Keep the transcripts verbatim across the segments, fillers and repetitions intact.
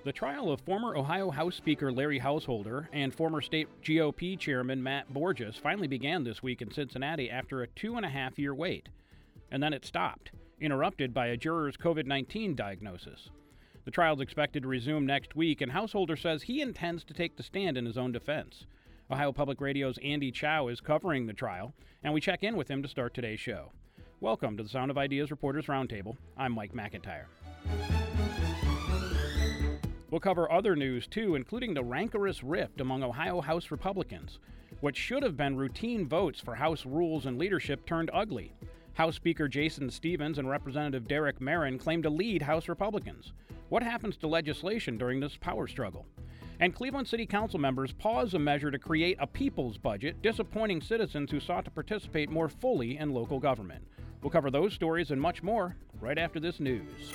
The trial of former Ohio House Speaker Larry Householder and former state G O P chairman Matt Borges finally began this week in Cincinnati after a two and a half year wait. And then it stopped, interrupted by a juror's covid nineteen diagnosis. The trial is expected to resume next week, and Householder says he intends to take the stand in his own defense. Ohio Public Radio's Andy Chow is covering the trial, and we check in with him to start today's show. Welcome to the Sound of Ideas Reporters Roundtable. I'm Mike McIntyre. We'll cover other news, too, including the rancorous rift among Ohio House Republicans. What should have been routine votes for House rules and leadership turned ugly. House Speaker Jason Stephens and Representative Derek Merrin claim to lead House Republicans. What happens to legislation during this power struggle? And Cleveland City Council members pause a measure to create a people's budget, disappointing citizens who sought to participate more fully in local government. We'll cover those stories and much more right after this news.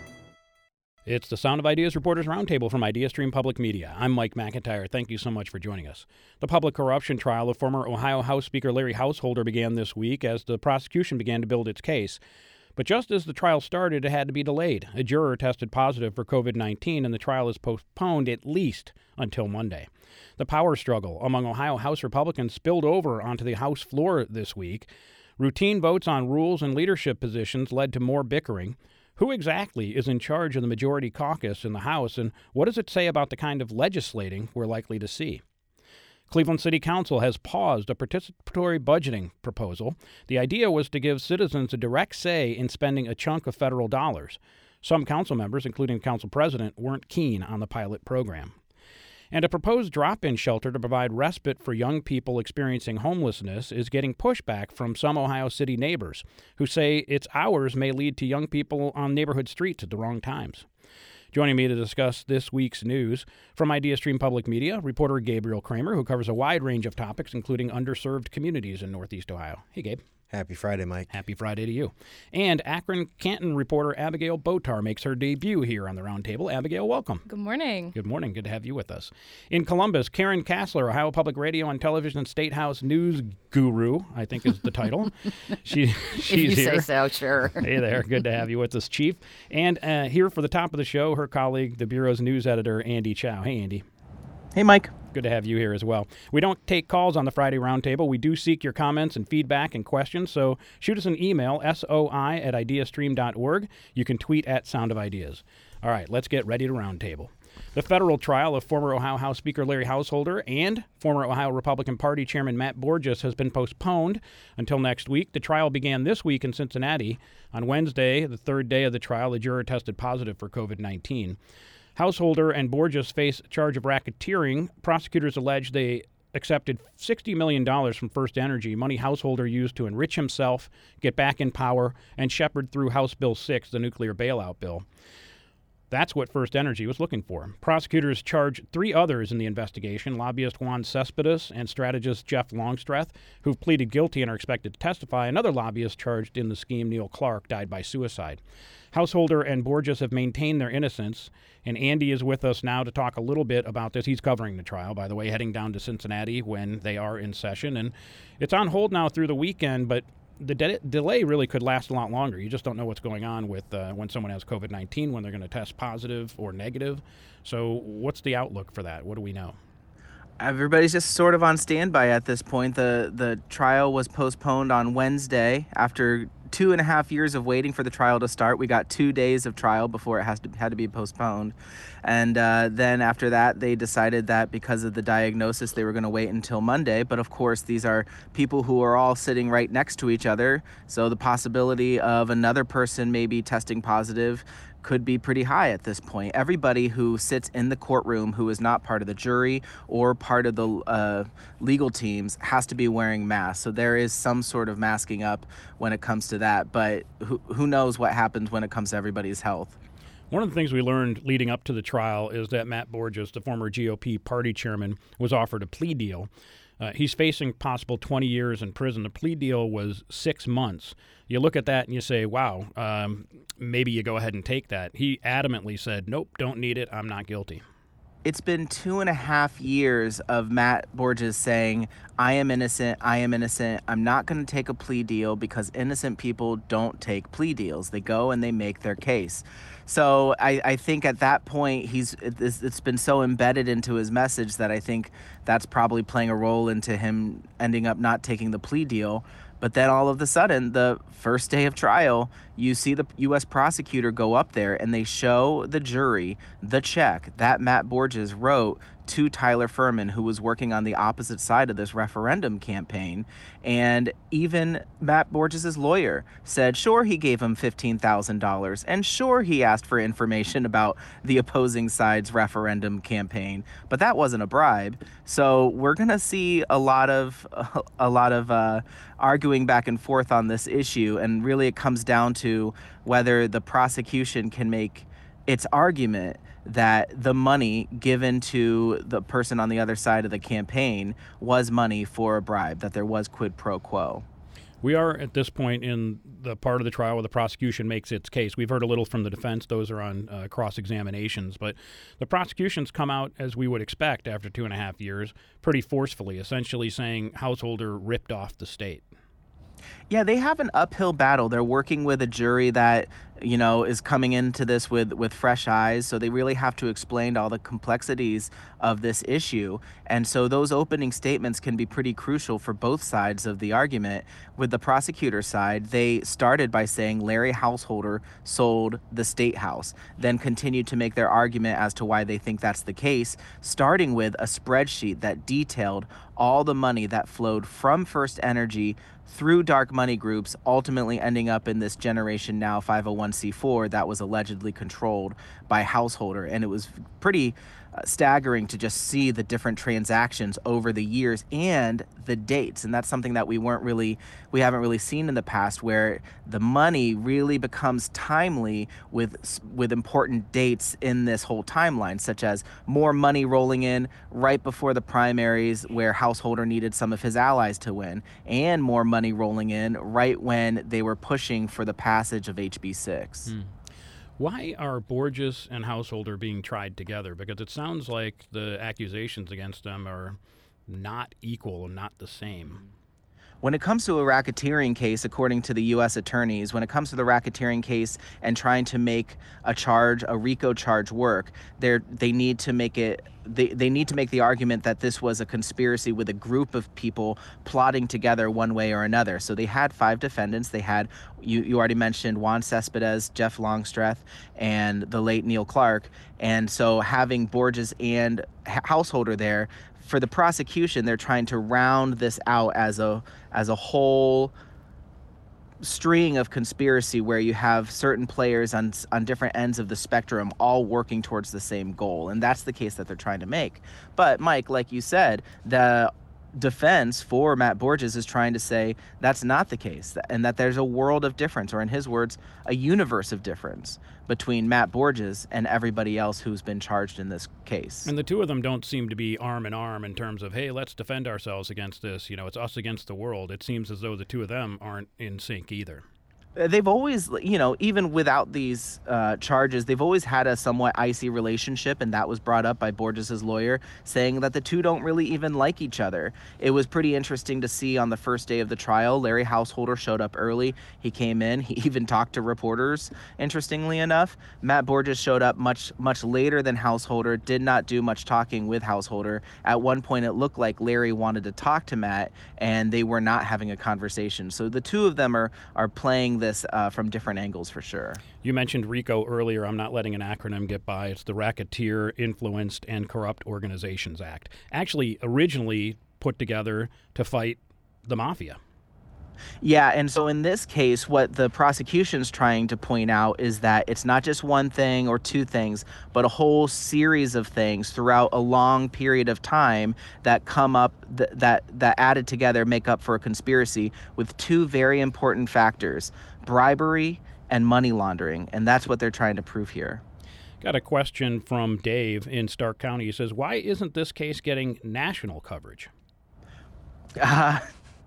It's the Sound of Ideas Reporters Roundtable from IdeaStream Public Media. I'm Mike McIntyre. Thank you so much for joining us. The public corruption trial of former Ohio House Speaker Larry Householder began this week as the prosecution began to build its case. But just as the trial started, it had to be delayed. A juror tested positive for covid nineteen, and the trial is postponed at least until Monday. The power struggle among Ohio House Republicans spilled over onto the House floor this week. Routine votes on rules and leadership positions led to more bickering. Who exactly is in charge of the majority caucus in the House, and what does it say about the kind of legislating we're likely to see? Cleveland City Council has paused a participatory budgeting proposal. The idea was to give citizens a direct say in spending a chunk of federal dollars. Some council members, including the council president, weren't keen on the pilot program. And a proposed drop-in shelter to provide respite for young people experiencing homelessness is getting pushback from some Ohio City neighbors who say its hours may lead to young people on neighborhood streets at the wrong times. Joining me to discuss this week's news from IdeaStream Public Media, reporter Gabriel Kramer, who covers a wide range of topics, including underserved communities in Northeast Ohio. Hey, Gabe. Happy Friday, Mike. Happy Friday to you. And Akron-Canton reporter Abigail Botar makes her debut here on the Roundtable. Abigail, welcome. Good morning. Good morning. Good to have you with us. In Columbus, Karen Kassler, Ohio Public Radio and Television State House News Guru, I think is the title. she, she's if you here. say so, sure. Hey there. Good to have you with us, Chief. And uh, here for the top of the show, her colleague, the Bureau's news editor, Andy Chow. Hey, Andy. Hey, Mike. Good to have you here as well. We don't take calls on the Friday Roundtable. We do seek your comments and feedback and questions, so shoot us an email, soi at ideastream dot org. You can tweet at Sound of Ideas. All right, let's get ready to Roundtable. The federal trial of former Ohio House Speaker Larry Householder and former Ohio Republican Party Chairman Matt Borges has been postponed until next week. The trial began this week in Cincinnati. On Wednesday, the third day of the trial, the juror tested positive for covid nineteen. Householder and Borges face charge of racketeering. Prosecutors allege they accepted sixty million dollars from First Energy, money Householder used to enrich himself, get back in power, and shepherd through House Bill six, the nuclear bailout bill. That's what First Energy was looking for. Prosecutors charge three others in the investigation, lobbyist Juan Cespedes and strategist Jeff Longstreth, who've pleaded guilty and are expected to testify. Another lobbyist charged in the scheme, Neil Clark, died by suicide. Householder and Borges have maintained their innocence, and Andy is with us now to talk a little bit about this. He's covering the trial, by the way, heading down to Cincinnati when they are in session. And it's on hold now through the weekend, but the de- delay really could last a lot longer. You just don't know what's going on with uh, when someone has covid nineteen, when they're going to test positive or negative. So what's the outlook for that? What do we know? Everybody's just sort of on standby at this point. The the trial was postponed on Wednesday after two and a half years of waiting for the trial to start. We got two days of trial before it has to had to be postponed. And uh, then after that, they decided that because of the diagnosis, they were going to wait until Monday. But of course, these are people who are all sitting right next to each other. So the possibility of another person maybe testing positive could be pretty high at this point. Everybody who sits in the courtroom who is not part of the jury or part of the uh, legal teams has to be wearing masks. So there is some sort of masking up when it comes to that. But who, who knows what happens when it comes to everybody's health. One of the things we learned leading up to the trial is that Matt Borges, the former G O P party chairman, was offered a plea deal. Uh, he's facing possible twenty years in prison. The plea deal was six months. You look at that and you say, wow, um, maybe you go ahead and take that. He adamantly said, nope, don't need it. I'm not guilty. It's been two and a half years of Matt Borges saying, I am innocent, I am innocent, I'm not going to take a plea deal because innocent people don't take plea deals. They go and they make their case. So I, I think at that point, he's it's, it's been so embedded into his message that I think that's probably playing a role into him ending up not taking the plea deal. But then all of a sudden, the first day of trial, you see the U S prosecutor go up there and they show the jury the check that Matt Borges wrote to Tyler Furman, who was working on the opposite side of this referendum campaign. And even Matt Borges' lawyer said, sure, he gave him fifteen thousand dollars, and sure, he asked for information about the opposing side's referendum campaign, but that wasn't a bribe. So we're going to see a lot of a lot of uh, arguing back and forth on this issue, and really it comes down to whether the prosecution can make its argument that the money given to the person on the other side of the campaign was money for a bribe, that there was quid pro quo. We are at this point in the part of the trial where the prosecution makes its case. We've heard a little from the defense. Those are on uh, cross-examinations. But the prosecution's come out, as we would expect after two and a half years, pretty forcefully, essentially saying Householder ripped off the state. Yeah, they have an uphill battle. They're working with a jury that, you know, is coming into this with, with fresh eyes. So they really have to explain all the complexities of this issue. And so those opening statements can be pretty crucial for both sides of the argument. With the prosecutor side, they started by saying Larry Householder sold the State House, then continued to make their argument as to why they think that's the case, starting with a spreadsheet that detailed all the money that flowed from First Energy through dark money groups, ultimately ending up in this Generation Now five oh one c four that was allegedly controlled by Householder. And it was pretty uh, staggering to just see the different transactions over the years and the dates. And that's something that we weren't really, we haven't really seen in the past, where the money really becomes timely with with important dates in this whole timeline, such as more money rolling in right before the primaries where Householder needed some of his allies to win, and more money rolling in right when they were pushing for the passage of H B six. Mm. Why are Borges and Householder being tried together? Because it sounds like the accusations against them are not equal and not the same. When it comes to a racketeering case, according to the U S attorneys, when it comes to the racketeering case and trying to make a charge, a RICO charge work, they they need to make it they, they need to make the argument that this was a conspiracy with a group of people plotting together one way or another. So they had five defendants. They had, you, you already mentioned Juan Cespedes, Jeff Longstreth, and the late Neil Clark. And so having Borges and Householder there, for the prosecution, they're trying to round this out as a as a whole string of conspiracy where you have certain players on on different ends of the spectrum all working towards the same goal. And that's the case that they're trying to make. But Mike, like you said, the defense for Matt Borges is trying to say that's not the case, and that there's a world of difference, or in his words, a universe of difference between Matt Borges and everybody else who's been charged in this case. And the two of them don't seem to be arm in arm in terms of, hey, let's defend ourselves against this. You know, it's us against the world. It seems as though the two of them aren't in sync either. They've always, you know, even without these uh, charges, they've always had a somewhat icy relationship, and that was brought up by Borges' lawyer, saying that the two don't really even like each other. It was pretty interesting to see on the first day of the trial. Larry Householder showed up early. He came in. He even talked to reporters, interestingly enough. Matt Borges showed up much, much later than Householder, did not do much talking with Householder. At one point, it looked like Larry wanted to talk to Matt, and they were not having a conversation. So the two of them are, are playing this uh, from different angles for sure. You mentioned RICO earlier. I'm not letting an acronym get by. It's the Racketeer, Influenced, and Corrupt Organizations Act. Actually, originally put together to fight the mafia. Yeah, and so in this case, what the prosecution's trying to point out is that it's not just one thing or two things, but a whole series of things throughout a long period of time that come up, th- that that added together make up for a conspiracy with two very important factors: bribery and money laundering. And that's what they're trying to prove here. Got a question from Dave in Stark County. He says, why isn't this case getting national coverage? Uh,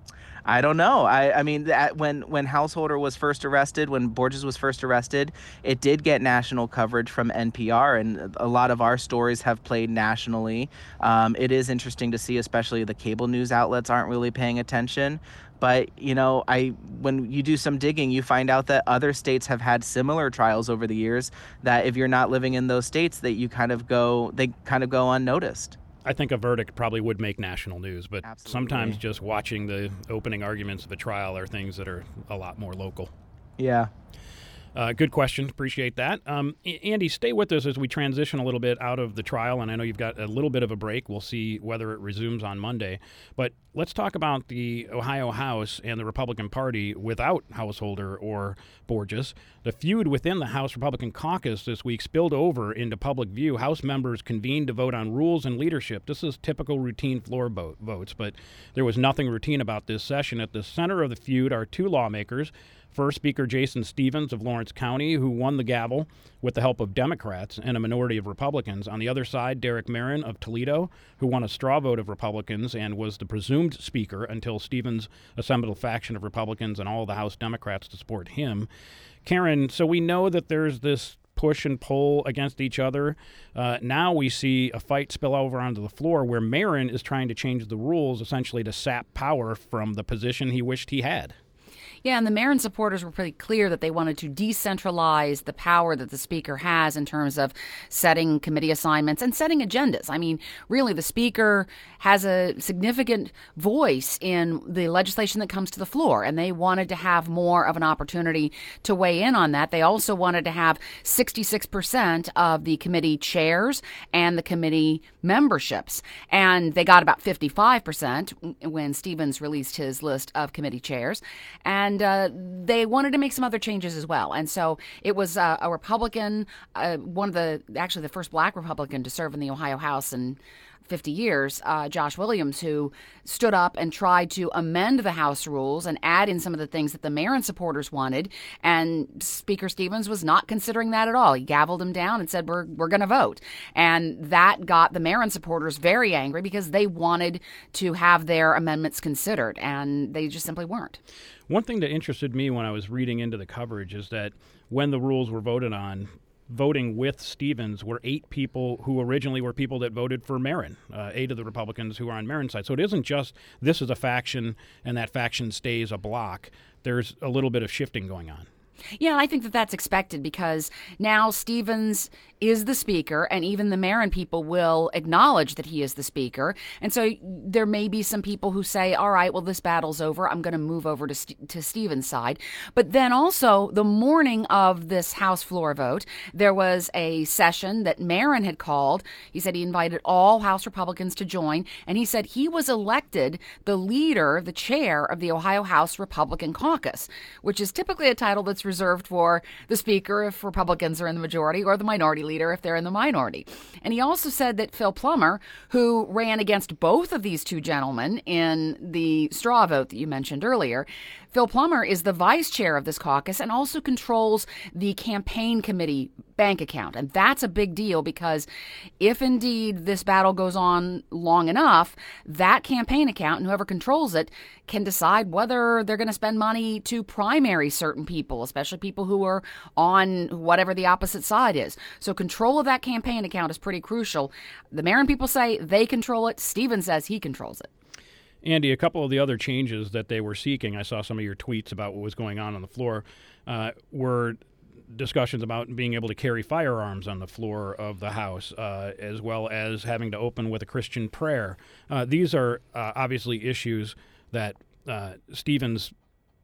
I don't know. I, I mean, that, when when Householder was first arrested, when Borges was first arrested, it did get national coverage from N P R, and a lot of our stories have played nationally. Um, it is interesting to see, especially the cable news outlets aren't really paying attention. But, you know, I when you do some digging, you find out that other states have had similar trials over the years, that if you're not living in those states, that you kind of go, they kind of go unnoticed. I think a verdict probably would make national news, but Absolutely. Sometimes just watching the opening arguments of a trial are things that are a lot more local. Yeah. Uh, good question. Appreciate that. Um, Andy, stay with us as we transition a little bit out of the trial, and I know you've got a little bit of a break. We'll see whether it resumes on Monday. But let's talk about the Ohio House and the Republican Party without Householder or Borges. The feud within the House Republican caucus this week spilled over into public view. House members convened to vote on rules and leadership. This is typical routine floor vote, votes, but there was nothing routine about this session. At the center of the feud are two lawmakers. First, Speaker Jason Stephens of Lawrence County, who won the gavel with the help of Democrats and a minority of Republicans. On the other side, Derek Merrin of Toledo, who won a straw vote of Republicans and was the presumed speaker until Stephens assembled a faction of Republicans and all of the House Democrats to support him. Karen, so we know that there's this push and pull against each other. Uh, now we see a fight spill over onto the floor where Merrin is trying to change the rules, essentially to sap power from the position he wished he had. Yeah, and the Merrin supporters were pretty clear that they wanted to decentralize the power that the Speaker has in terms of setting committee assignments and setting agendas. I mean, really, the Speaker has a significant voice in the legislation that comes to the floor, and they wanted to have more of an opportunity to weigh in on that. They also wanted to have sixty-six percent of the committee chairs and the committee memberships, and they got about fifty-five percent when Stephens released his list of committee chairs. And And uh, they wanted to make some other changes as well. And so it was uh, a Republican, uh, one of the, actually the first black Republican to serve in the Ohio House in fifty years, uh, Josh Williams, who stood up and tried to amend the House rules and add in some of the things that the Merrin supporters wanted. And Speaker Stephens was not considering that at all. He gavelled him down and said, we're, we're going to vote. And that got the Merrin supporters very angry because they wanted to have their amendments considered, and they just simply weren't. One thing that interested me when I was reading into the coverage is that when the rules were voted on, voting with Stephens were eight people who originally were people that voted for Merrin, uh, eight of the Republicans who are on Merrin's side. So it isn't just this is a faction and that faction stays a block. There's a little bit of shifting going on. Yeah, I think that that's expected because now Stephens is the speaker, and even the Merrin people will acknowledge that he is the speaker. And so there may be some people who say, all right, well, this battle's over. I'm going to move over to, St- to Stephens' side. But then also, the morning of this House floor vote, there was a session that Merrin had called. He said he invited all House Republicans to join, and he said he was elected the leader, the chair of the Ohio House Republican Caucus, which is typically a title that's reserved for the speaker if Republicans are in the majority, or the minority leader if they're in the minority. And he also said that Phil Plummer, who ran against both of these two gentlemen in the straw vote that you mentioned earlier, Phil Plummer is the vice chair of this caucus and also controls the campaign committee bank account. And that's a big deal because if indeed this battle goes on long enough, that campaign account and whoever controls it can decide whether they're going to spend money to primary certain people, especially people who are on whatever the opposite side is. So control of that campaign account is pretty crucial. The Merrin people say they control it. Stephens says he controls it. Andy, a couple of the other changes that they were seeking, I saw some of your tweets about what was going on on the floor, uh, were discussions about being able to carry firearms on the floor of the House, uh, as well as having to open with a Christian prayer. Uh, these are uh, obviously issues that uh, Stephens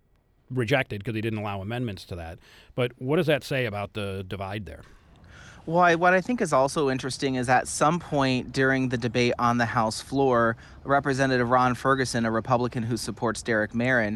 rejected because he didn't allow amendments to that. But what does that say about the divide there? Well, I, what I think is also interesting is at some point during the debate on the House floor, Representative Ron Ferguson, a Republican who supports Derek Merrin,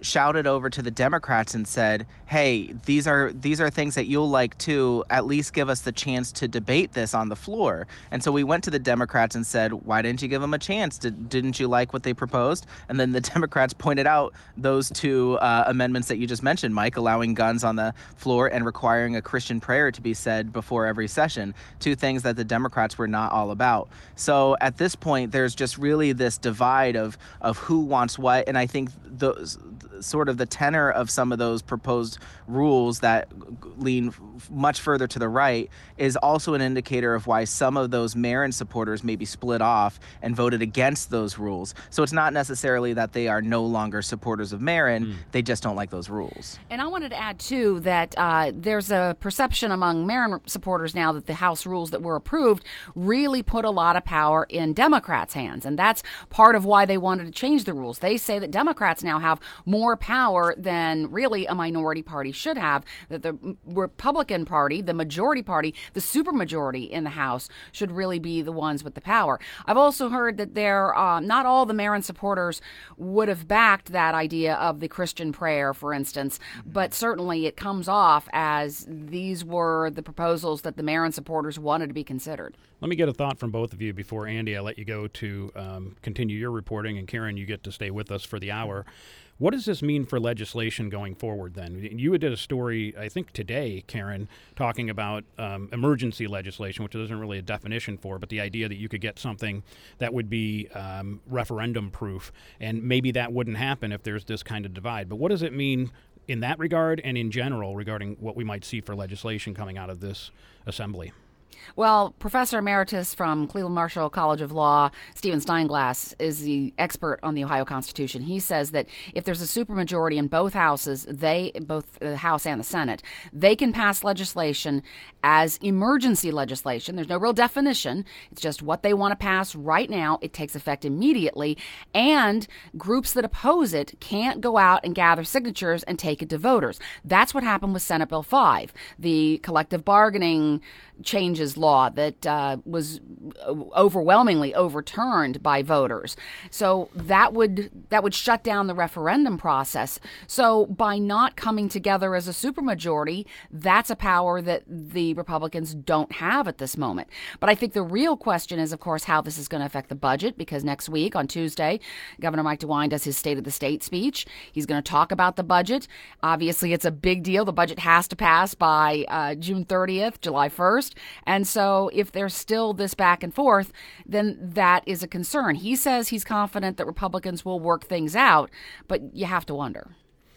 shouted over to the Democrats and said, hey, these are these are things that you'll like too. At least give us the chance to debate this on the floor. And so we went to the Democrats and said, why didn't you give them a chance? Did, didn't you like what they proposed? And then the Democrats pointed out those two uh, amendments that you just mentioned, Mike, allowing guns on the floor and requiring a Christian prayer to be said before every session, two things that the Democrats were not all about. So at this point, there's just really this divide of, of who wants what. And I think those sort of the tenor of some of those proposed rules that lean much further to the right is also an indicator of why some of those Marin supporters may be split off and voted against those rules. So it's not necessarily that they are no longer supporters of Marin, mm. they just don't like those rules. And I wanted to add, too, that uh, there's a perception among Marin supporters now that the House rules that were approved really put a lot of power in Democrats' hands. And that's part of why they wanted to change the rules. They say that Democrats now have more power than really a minority party should have, that the Republican Party, the majority party, the supermajority in the House should really be the ones with the power. I've also heard that there, uh, not all the Marin supporters would have backed that idea of the Christian prayer, for instance, but certainly it comes off as these were the proposals that the Marin supporters wanted to be considered. Let me get a thought from both of you before, Andy, I let you go to um, continue your reporting, and Karen, you get to stay with us for the hour. What does this mean for legislation going forward then? You did a story, I think today, Karen, talking about um, emergency legislation, which there isn't really a definition for, but the idea that you could get something that would be um, referendum proof, and maybe that wouldn't happen if there's this kind of divide. But what does it mean in that regard and in general regarding what we might see for legislation coming out of this assembly? Well, Professor Emeritus from Cleveland Marshall College of Law, Stephen Steinglass, is the expert on the Ohio Constitution. He says that if there's a supermajority in both houses, they, both the House and the Senate, they can pass legislation as emergency legislation. There's no real definition. It's just what they want to pass right now. It takes effect immediately. And groups that oppose it can't go out and gather signatures and take it to voters. That's what happened with Senate Bill five, the collective bargaining changes law that uh, was overwhelmingly overturned by voters. So that would that would shut down the referendum process. So by not coming together as a supermajority, that's a power that the Republicans don't have at this moment. But I think the real question is, of course, how this is going to affect the budget, because next week on Tuesday, Governor Mike DeWine does his State of the State speech. He's going to talk about the budget. Obviously, it's a big deal. The budget has to pass by uh, June thirtieth, July first. And so if there's still this back and forth, then that is a concern. He says he's confident that Republicans will work things out, but you have to wonder.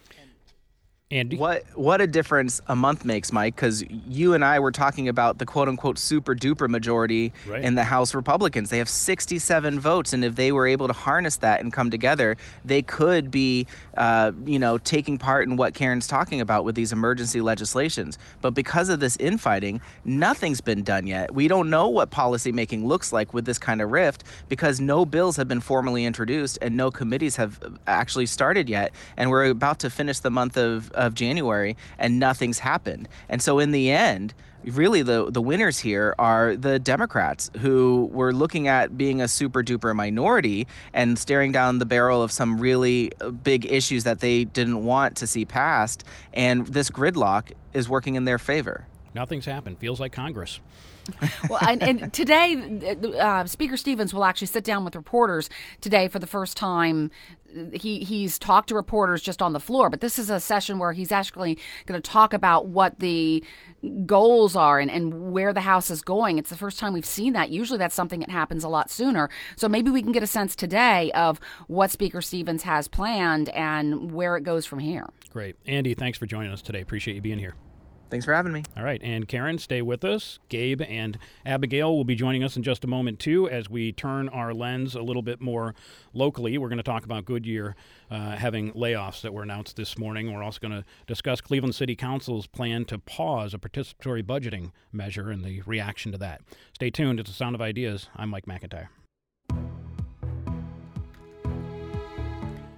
Andy? What what a difference a month makes, Mike, because you and I were talking about the quote-unquote super-duper majority right. in the House Republicans. They have sixty-seven votes, and if they were able to harness that and come together, they could be, uh, you know, taking part in what Karen's talking about with these emergency legislations. But because of this infighting, nothing's been done yet. We don't know what policymaking looks like with this kind of rift because no bills have been formally introduced and no committees have actually started yet. And we're about to finish the month of of January and nothing's happened. And so in the end, really the the winners here are the Democrats, who were looking at being a super duper minority and staring down the barrel of some really big issues that they didn't want to see passed. And this gridlock is working in their favor. Nothing's happened. Feels like Congress. Well, and, and today, uh, Speaker Stevens will actually sit down with reporters today for the first time. He he's talked to reporters just on the floor, but this is a session where he's actually going to talk about what the goals are and, and where the House is going. It's the first time we've seen that. Usually that's something that happens a lot sooner. So maybe we can get a sense today of what Speaker Stevens has planned and where it goes from here. Great. Andy, thanks for joining us today. Appreciate you being here. Thanks for having me. All right. And Karen, stay with us. Gabe and Abigail will be joining us in just a moment, too, as we turn our lens a little bit more locally. We're going to talk about Goodyear uh, having layoffs that were announced this morning. We're also going to discuss Cleveland City Council's plan to pause a participatory budgeting measure and the reaction to that. Stay tuned. It's the Sound of Ideas. I'm Mike McIntyre.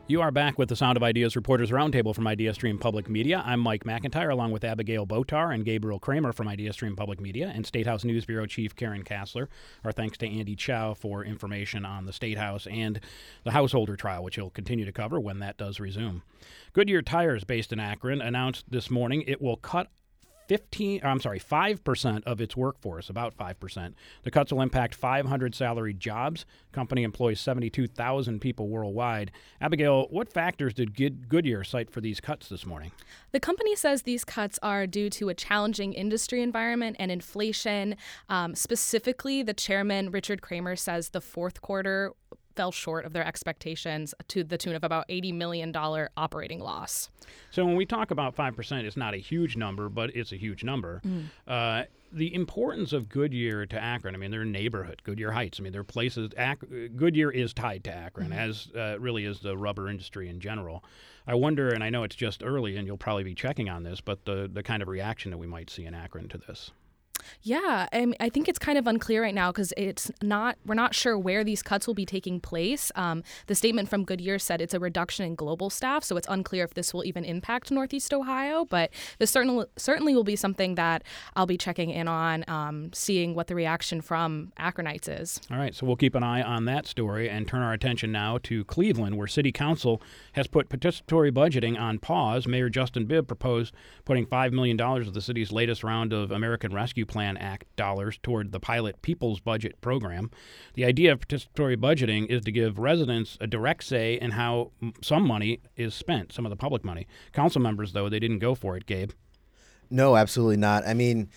You are back with the Sound of Ideas Reporters Roundtable from IdeaStream Public Media. I'm Mike McIntyre, along with Abigail Botar and Gabriel Kramer from IdeaStream Public Media and State House News Bureau Chief Karen Kassler. Our thanks to Andy Chow for information on the State House and the householder trial, which he'll continue to cover when that does resume. Goodyear Tires, based in Akron, announced this morning it will cut fifteen, I'm sorry, five percent of its workforce, about five percent. The cuts will impact five hundred salaried jobs. Company employs seventy-two thousand people worldwide. Abigail, what factors did Goodyear cite for these cuts this morning? The company says these cuts are due to a challenging industry environment and inflation. Um, specifically, the chairman, Richard Kramer, says the fourth quarter fell short of their expectations to the tune of about eighty million dollars operating loss. So when we talk about five percent, it's not a huge number, but it's a huge number. Mm. Uh, the importance of Goodyear to Akron, I mean, they're a neighborhood, Goodyear Heights. I mean, there are places, Ac- Goodyear is tied to Akron, mm-hmm. as uh, really is the rubber industry in general. I wonder, and I know it's just early, and you'll probably be checking on this, but the, the kind of reaction that we might see in Akron to this. Yeah, I, mean, I think it's kind of unclear right now because it's not, we're not sure where these cuts will be taking place. Um, the statement from Goodyear said it's a reduction in global staff, so it's unclear if this will even impact Northeast Ohio, but this certainly, certainly will be something that I'll be checking in on, um, seeing what the reaction from Akronites is. All right, so we'll keep an eye on that story and turn our attention now to Cleveland, where City Council has put participatory budgeting on pause. Mayor Justin Bibb proposed putting five million dollars of the city's latest round of American Rescue Plan Act dollars toward the pilot People's Budget program. The idea of participatory budgeting is to give residents a direct say in how some money is spent, some of the public money. Council members, though, they didn't go for it, Gabe. No, absolutely not. I mean,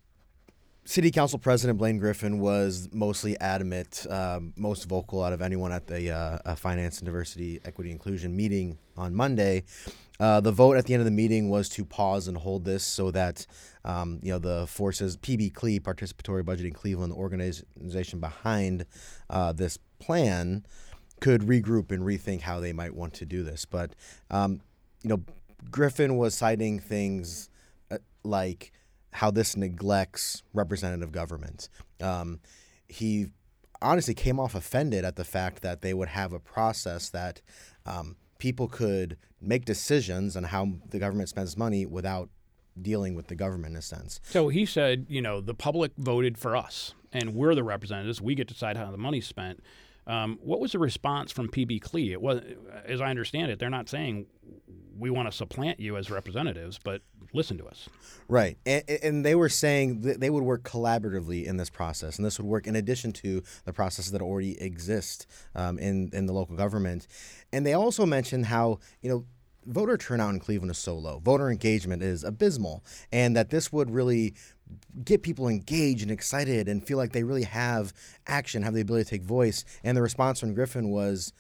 City Council President Blaine Griffin was mostly adamant, um, most vocal out of anyone at the uh, Finance and Diversity, Equity, Inclusion meeting on Monday. Uh, the vote at the end of the meeting was to pause and hold this so that um, you know the forces, P B C L E, Participatory Budgeting Cleveland, the organization behind uh, this plan, could regroup and rethink how they might want to do this. But um, you know, Griffin was citing things uh, like how this neglects representative government. Um, he honestly came off offended at the fact that they would have a process that um, people could make decisions on how the government spends money without dealing with the government in a sense. So he said, you know, the public voted for us, and we're the representatives. We get to decide how the money's spent. Um, what was the response from P B C L E? It was, as I understand it, they're not saying we want to supplant you as representatives, but listen to us. Right. And, and they were saying that they would work collaboratively in this process, and this would work in addition to the processes that already exist um, in, in the local government. And they also mentioned how, you know, voter turnout in Cleveland is so low. Voter engagement is abysmal, and that this would really get people engaged and excited and feel like they really have action, have the ability to take voice. And the response from Griffin was,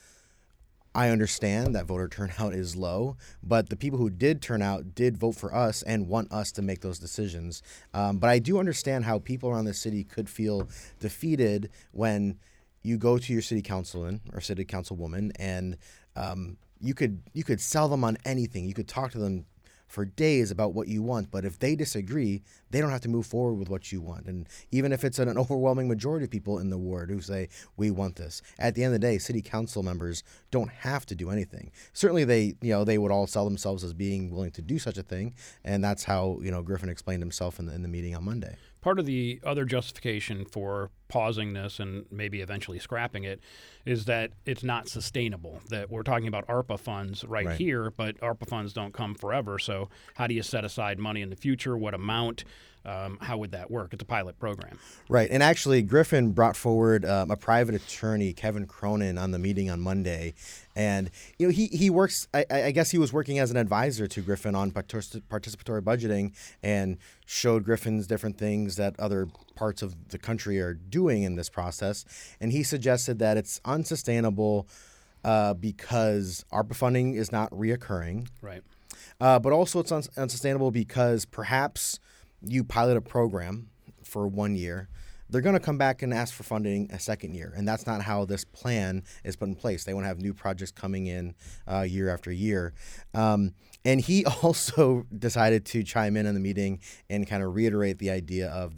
I understand that voter turnout is low, but the people who did turn out did vote for us and want us to make those decisions. Um, but I do understand how people around the city could feel defeated when you go to your city councilman or city councilwoman and um, you could you could sell them on anything. You could talk to them for days about what you want, but if they disagree, they don't have to move forward with what you want. And even if it's an overwhelming majority of people in the ward who say, we want this, at the end of the day, city council members don't have to do anything. Certainly they, you know, they would all sell themselves as being willing to do such a thing, and that's how, you know, Griffin explained himself in the, in the meeting on Monday. Part of the other justification for pausing this and maybe eventually scrapping it is that it's not sustainable, that we're talking about ARPA funds right, right. here, but ARPA funds don't come forever. So how do you set aside money in the future? What amount? Um, how would that work? It's a pilot program. Right. And actually, Griffin brought forward um, a private attorney, Kevin Cronin, on the meeting on Monday. And, you know, he, he works, I, I guess he was working as an advisor to Griffin on partic- participatory budgeting and showed Griffin's different things that other parts of the country are doing in this process. And he suggested that it's unsustainable uh, because ARPA funding is not reoccurring. Right. Uh, but also it's un- unsustainable because perhaps you pilot a program for one year, they're going to come back and ask for funding a second year. And that's not how this plan is put in place. They want to have new projects coming in uh, year after year. Um, and he also decided to chime in in the meeting and kind of reiterate the idea of this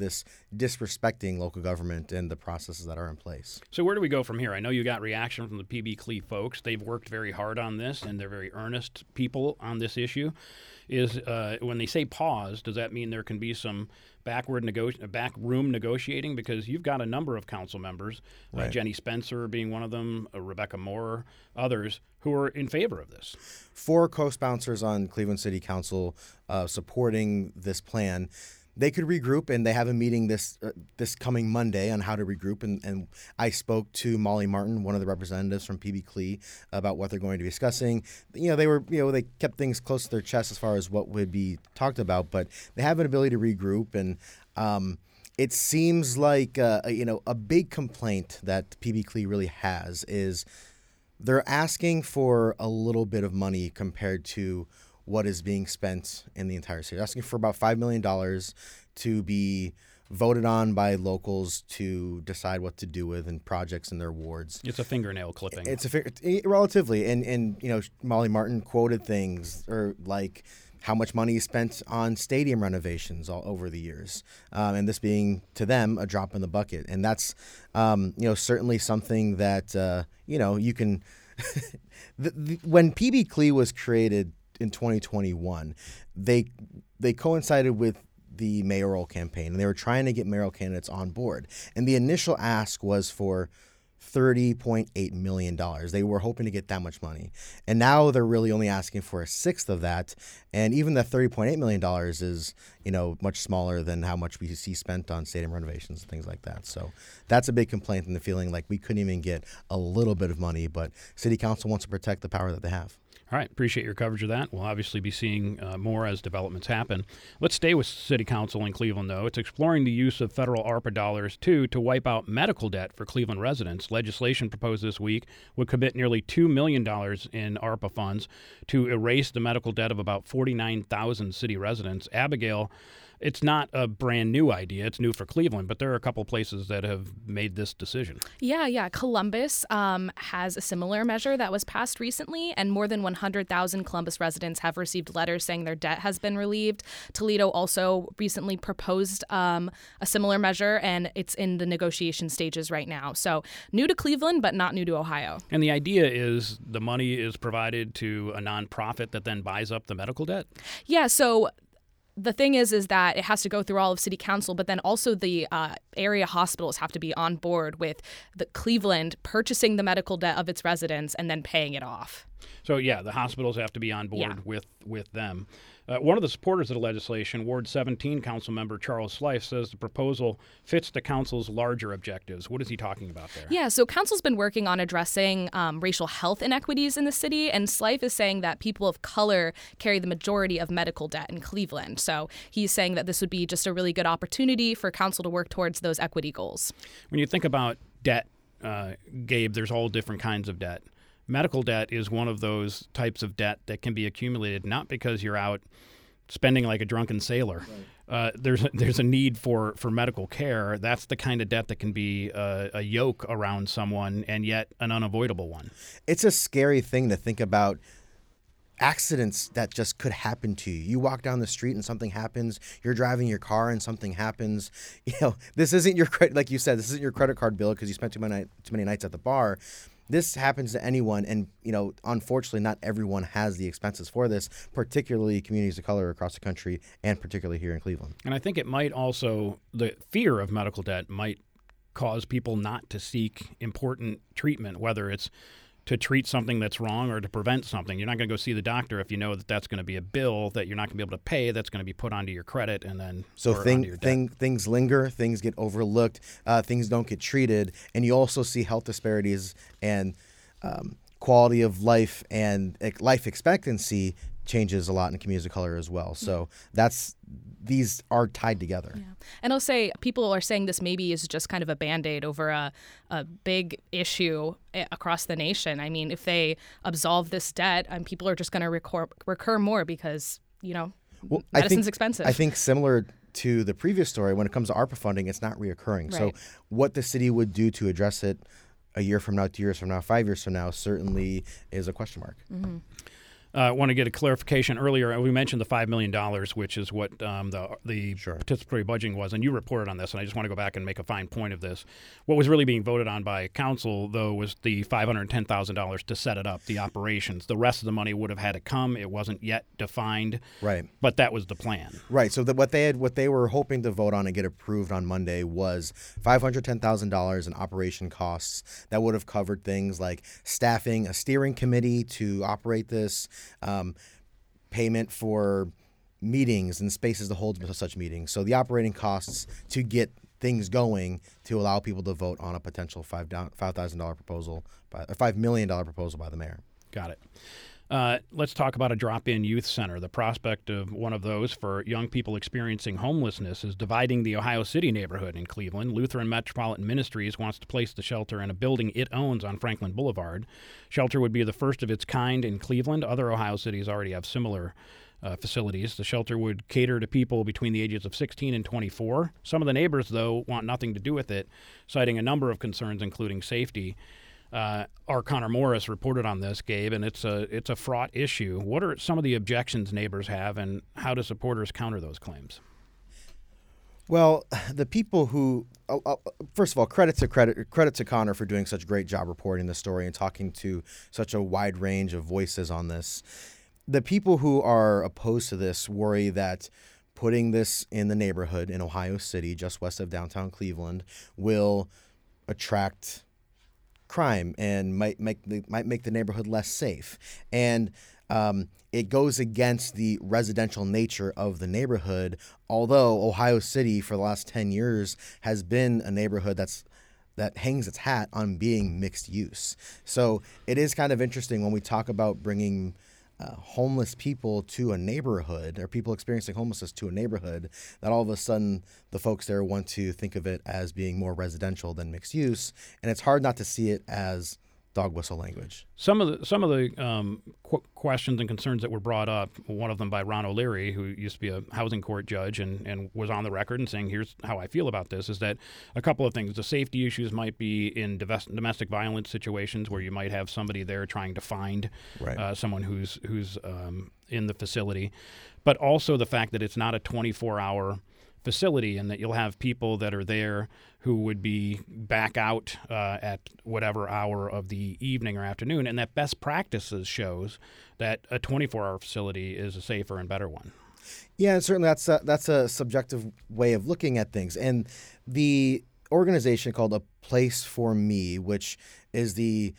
disrespecting local government and the processes that are in place. So where do we go from here? I know you got reaction from the P B Clee folks. They've worked very hard on this, and they're very earnest people on this issue. Is uh, when they say pause, does that mean there can be some backward nego- back room negotiating? Because you've got a number of council members, Right. uh, Jenny Spencer being one of them, uh, Rebecca Moore, others, who are in favor of this. Four co-sponsors on Cleveland City Council uh, supporting this plan. They could regroup, and they have a meeting this uh, this coming Monday on how to regroup. And, and I spoke to Molly Martin, one of the representatives from P B Clee, about what they're going to be discussing. You know, they were you know they kept things close to their chest as far as what would be talked about, but they have an ability to regroup. And um, it seems like uh, you know a big complaint that P B Clee really has is they're asking for a little bit of money compared to what is being spent in the entire city. They're asking for about five million dollars to be voted on by locals to decide what to do with in projects in their wards. It's a fingernail clipping. It's a fi- it's relatively, and and you know Molly Martin quoted things or like how much money is spent on stadium renovations all over the years, um, and this being to them a drop in the bucket, and that's um, you know certainly something that uh, you know you can. the, the, when P B Clee was created in twenty twenty-one, they they coincided with the mayoral campaign, and they were trying to get mayoral candidates on board. And the initial ask was for thirty point eight million dollars. They were hoping to get that much money. And now they're really only asking for a sixth of that. And even the thirty point eight million dollars is, you know, much smaller than how much we see spent on stadium renovations and things like that. So that's a big complaint, and the feeling like we couldn't even get a little bit of money, but City Council wants to protect the power that they have. All right, appreciate your coverage of that. We'll obviously be seeing uh, more as developments happen. Let's stay with City Council in Cleveland, though. It's exploring the use of federal ARPA dollars, too, to wipe out medical debt for Cleveland residents. Legislation proposed this week would commit nearly two million dollars in ARPA funds to erase the medical debt of about forty-nine thousand city residents. Abigail, it's not a brand new idea. It's new for Cleveland, but there are a couple places that have made this decision. Yeah, yeah. Columbus um, has a similar measure that was passed recently, and more than one hundred thousand Columbus residents have received letters saying their debt has been relieved. Toledo also recently proposed um, a similar measure, and it's in the negotiation stages right now. So new to Cleveland, but not new to Ohio. And the idea is the money is provided to a nonprofit that then buys up the medical debt? Yeah, so the thing is, is that it has to go through all of City Council, but then also the uh, area hospitals have to be on board with the Cleveland purchasing the medical debt of its residents and then paying it off. So, yeah, the hospitals have to be on board Yeah. with, with them. Uh, one of the supporters of the legislation, Ward seventeen council member Charles Slife, says the proposal fits the council's larger objectives. What is he talking about there? Yeah, so council's been working on addressing um, racial health inequities in the city, and Slife is saying that people of color carry the majority of medical debt in Cleveland. So he's saying that this would be just a really good opportunity for council to work towards those equity goals. When you think about debt, uh, Gabe, there's all different kinds of debt. Medical debt is one of those types of debt that can be accumulated not because you're out spending like a drunken sailor. Right. Uh, there's a, there's a need for, for medical care. That's the kind of debt that can be a, a yoke around someone and yet an unavoidable one. It's a scary thing to think about. Accidents that just could happen to you. You walk down the street and something happens. You're driving your car and something happens. You know, this isn't your credit, like you said, this isn't your credit card bill because you spent too many too many nights at the bar. This happens to anyone, and you know, unfortunately, not everyone has the expenses for this, particularly communities of color across the country, and particularly here in Cleveland. And I think it might also, the fear of medical debt might cause people not to seek important treatment, whether it's to treat something that's wrong or to prevent something. You're not going to go see the doctor if you know that that's going to be a bill that you're not going to be able to pay, that's going to be put onto your credit and then so or thing, onto your debt. thing, things linger, things get overlooked, uh, things don't get treated, and you also see health disparities and um, quality of life and uh, life expectancy changes a lot in communities of color as well. So that's these are tied together. Yeah. And I'll say people are saying this maybe is just kind of a Band-Aid over a, a big issue across the nation. I mean, if they absolve this debt, um, people are just going to recur, recur more because, you know, well, medicine's I think, expensive. I think similar to the previous story, when it comes to ARPA funding, it's not reoccurring. Right. So what the city would do to address it a year from now, two years from now, five years from now, certainly is a question mark. Mm-hmm. I uh, want to get a clarification. Earlier, we mentioned the five million dollars, which is what um, the the Sure. participatory budgeting was, and you reported on this, and I just want to go back and make a fine point of this. What was really being voted on by council, though, was the five hundred ten thousand dollars to set it up, the operations. The rest of the money would have had to come. It wasn't yet defined, Right. but that was the plan. Right. So the, what they had, what they were hoping to vote on and get approved on Monday was five hundred ten thousand dollars in operation costs that would have covered things like staffing a steering committee to operate this, um, payment for meetings and spaces to hold such meetings. So the operating costs to get things going to allow people to vote on a potential five down five thousand dollar proposal by or five million dollar proposal by the mayor. Got it. Uh, let's talk about a drop-in youth center. The prospect of one of those for young people experiencing homelessness is dividing the Ohio City neighborhood in Cleveland. Lutheran Metropolitan Ministries wants to place the shelter in a building it owns on Franklin Boulevard. Shelter would be the first of its kind in Cleveland. Other Ohio cities already have similar uh, facilities. The shelter would cater to people between the ages of sixteen and twenty-four. Some of the neighbors, though, want nothing to do with it, citing a number of concerns, including safety. Uh, our Connor Morris reported on this, Gabe, and it's a it's a fraught issue. What are some of the objections neighbors have, and how do supporters counter those claims? Well, the people who, uh, uh, first of all, credit to credit credit to Connor for doing such a great job reporting the story and talking to such a wide range of voices on this. The people who are opposed to this worry that putting this in the neighborhood in Ohio City, just west of downtown Cleveland, will attract crime and might make the might make the neighborhood less safe, and um, it goes against the residential nature of the neighborhood. Although Ohio City for the last ten years has been a neighborhood that's that hangs its hat on being mixed use, so it is kind of interesting when we talk about bringing Uh, homeless people to a neighborhood, or people experiencing homelessness to a neighborhood, that all of a sudden the folks there want to think of it as being more residential than mixed use, and it's hard not to see it as dog whistle language. Some of the some of the um, qu- questions and concerns that were brought up, one of them by Ron O'Leary, who used to be a housing court judge and, and was on the record and saying, here's how I feel about this, is that a couple of things. The safety issues might be in divest- domestic violence situations where you might have somebody there trying to find Right. uh, someone who's, who's um, in the facility, but also the fact that it's not a twenty-four hour facility, and that you'll have people that are there who would be back out uh, at whatever hour of the evening or afternoon, and that best practices shows that a twenty-four hour facility is a safer and better one. Yeah, and certainly that's a, that's a subjective way of looking at things. And the organization called A Place for Me, which is the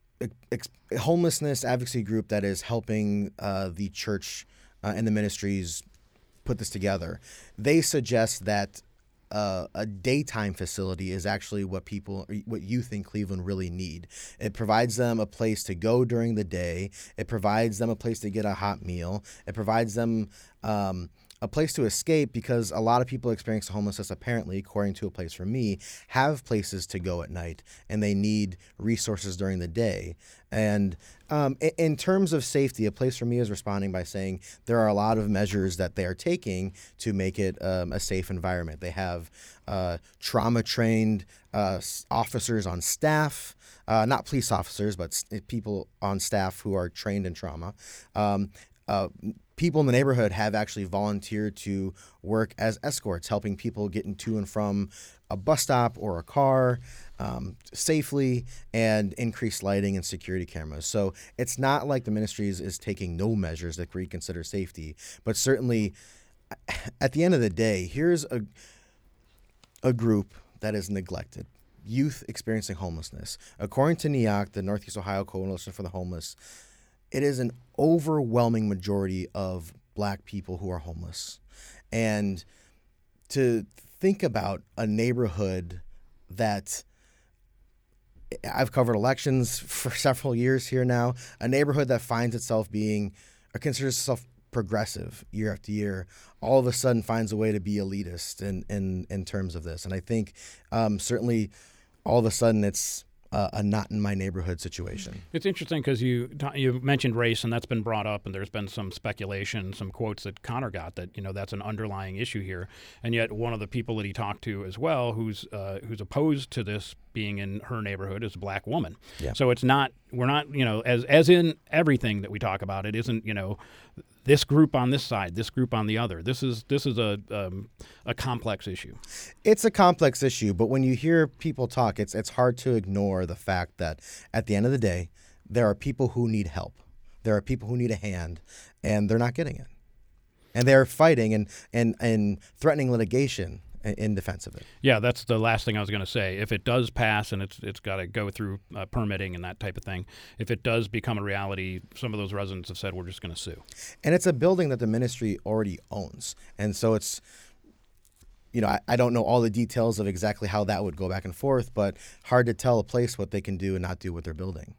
ex- homelessness advocacy group that is helping uh, the church uh, and the ministries put this together, they suggest that uh, a daytime facility is actually what people, what youth in Cleveland really need. It provides them a place to go during the day. It provides them a place to get a hot meal. It provides them um, a place to escape, because a lot of people experiencing homelessness, apparently, according to A Place for Me, have places to go at night, and they need resources during the day. And um, in, in terms of safety, A Place for Me is responding by saying there are a lot of measures that they are taking to make it um, a safe environment. They have uh, trauma-trained uh, officers on staff, uh, not police officers, but s- people on staff who are trained in trauma. Um, uh, People in the neighborhood have actually volunteered to work as escorts, helping people get into and from a bus stop or a car um, safely, and increased lighting and security cameras. So it's not like the ministries is taking no measures that we consider safety, but certainly at the end of the day, here's a a group that is neglected. Youth experiencing homelessness. According to N E O C, the Northeast Ohio Coalition for the Homeless, it is an overwhelming majority of black people who are homeless. And to think about a neighborhood that, I've covered elections for several years here now, a neighborhood that finds itself being, or considers itself progressive year after year, all of a sudden finds a way to be elitist in, in, in terms of this. And I think um, certainly all of a sudden it's a, a not in my neighborhood situation. It's interesting because you you mentioned race, and that's been brought up, and there's been some speculation, some quotes that Connor got that you know that's an underlying issue here, and yet one of the people that he talked to as well, who's uh, who's opposed to this being in her neighborhood, is a black woman. Yeah. So it's not we're not you know as as in everything that we talk about, it isn't you know this group on this side, this group on the other. This is this is a um, a complex issue. It's a complex issue, but when you hear people talk, it's it's hard to ignore the fact that at the end of the day, there are people who need help. There are people who need a hand, and they're not getting it. And they're fighting and and, and threatening litigation in defense of it. Yeah, that's the last thing I was going to say. If it does pass and it's it's got to go through uh, permitting and that type of thing, if it does become a reality, some of those residents have said we're just going to sue. And it's a building that the ministry already owns. And so it's, you know, I, I don't know all the details of exactly how that would go back and forth, but hard to tell a place what they can do and not do with their building.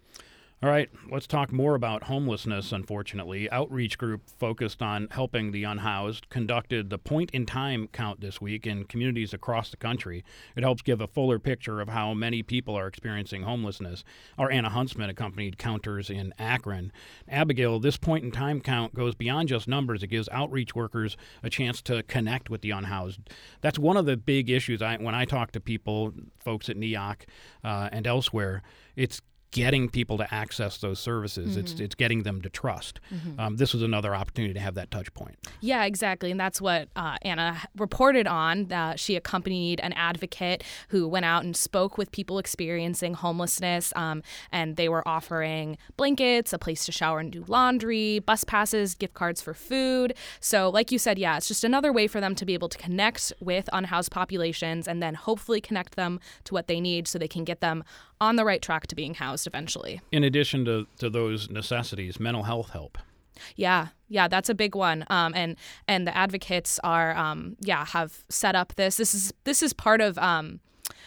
All right, let's talk more about homelessness, unfortunately. Outreach group focused on helping the unhoused conducted the point-in-time count this week in communities across the country. It helps give a fuller picture of how many people are experiencing homelessness. Our Anna Huntsman accompanied counters in Akron. Abigail, this point-in-time count goes beyond just numbers. It gives outreach workers a chance to connect with the unhoused. That's one of the big issues. I, when I talk to people, folks at N E O C uh, and elsewhere, it's getting people to access those services. Mm-hmm. It's it's getting them to trust. Mm-hmm. Um, this was another opportunity to have that touch point. Yeah, exactly. And that's what uh, Anna reported on. Uh, she accompanied an advocate who went out and spoke with people experiencing homelessness. Um, and they were offering blankets, a place to shower and do laundry, bus passes, gift cards for food. So like you said, yeah, it's just another way for them to be able to connect with unhoused populations and then hopefully connect them to what they need so they can get them on the right track to being housed eventually. In addition to, to those necessities, mental health help. Yeah, yeah, that's a big one. Um, and and the advocates are, um, yeah, have set up this. This is this is part of. Um,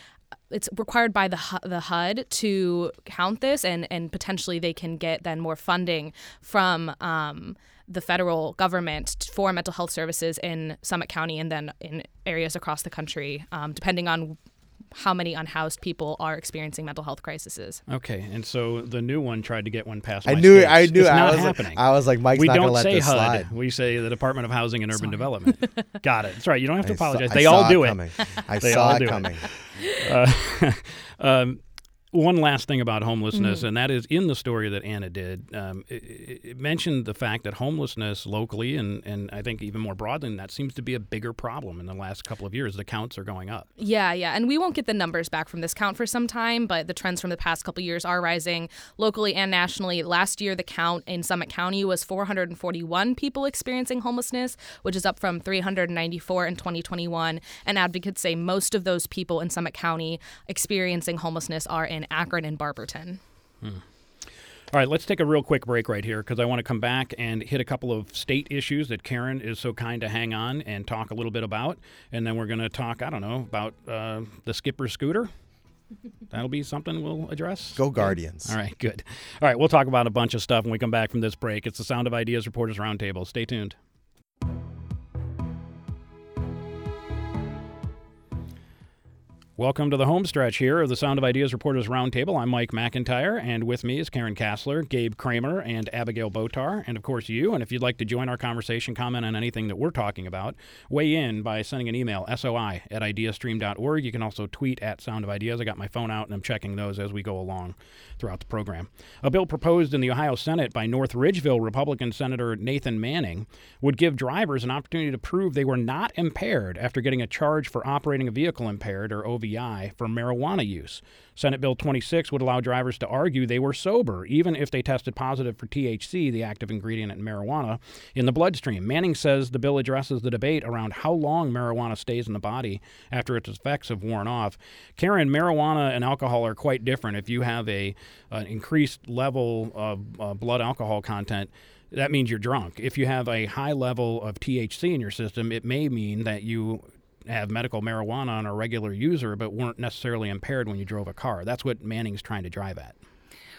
it's required by the the H U D to count this, and and potentially they can get then more funding from um, the federal government for mental health services in Summit County and then in areas across the country, um, depending on how many unhoused people are experiencing mental health crises. Okay, and so the new one tried to get one past I my knew space. it. I knew it's it. not I was happening. Like, I was like, Mike's we not going to don't let say this H U D. slide. We say the Department of Housing and Urban Sorry. Development. Got it. That's right. You don't have to I apologize. Saw, they I all saw do it. it. Coming. I They saw all it do coming. Uh, um, one last thing about homelessness, Mm-hmm. and that is in the story that Anna did. Um, it, it mentioned the fact that homelessness locally, and, and I think even more broadly than that, seems to be a bigger problem in the last couple of years. The counts are going up. Yeah, yeah. And we won't get the numbers back from this count for some time, but the trends from the past couple of years are rising locally and nationally. Last year, the count in Summit County was four hundred forty-one people experiencing homelessness, which is up from three hundred ninety-four in twenty twenty-one. And advocates say most of those people in Summit County experiencing homelessness are in Akron and Barberton. Hmm. All right, let's take a real quick break right here because I want to come back and hit a couple of state issues that Karen is so kind to hang on and talk a little bit about. And then we're going to talk, I don't know, about uh, the Skipper scooter. That'll be something we'll address. Go Guardians. All right, good. All right, we'll talk about a bunch of stuff when we come back from this break. It's the Sound of Ideas Reporters Roundtable. Stay tuned. Welcome to the home stretch here of the Sound of Ideas Reporters Roundtable. I'm Mike McIntyre, and with me is Karen Kassler, Gabe Kramer, and Abigail Botar, and of course you. And if you'd like to join our conversation, comment on anything that we're talking about, weigh in by sending an email, soi at ideastream dot org. You can also tweet at Sound of Ideas. I got my phone out, and I'm checking those as we go along throughout the program. A bill proposed in the Ohio Senate by North Ridgeville Republican Senator Nathan Manning would give drivers an opportunity to prove they were not impaired after getting a charge for operating a vehicle impaired, or O V I, for marijuana use. Senate Bill twenty-six would allow drivers to argue they were sober, even if they tested positive for T H C, the active ingredient in marijuana, in the bloodstream. Manning says the bill addresses the debate around how long marijuana stays in the body after its effects have worn off. Karen, marijuana and alcohol are quite different. If you have a an increased level of uh, blood alcohol content, that means you're drunk. If you have a high level of T H C in your system, it may mean that you have medical marijuana and are a regular user but weren't necessarily impaired when you drove a car. That's what Manning's trying to drive at.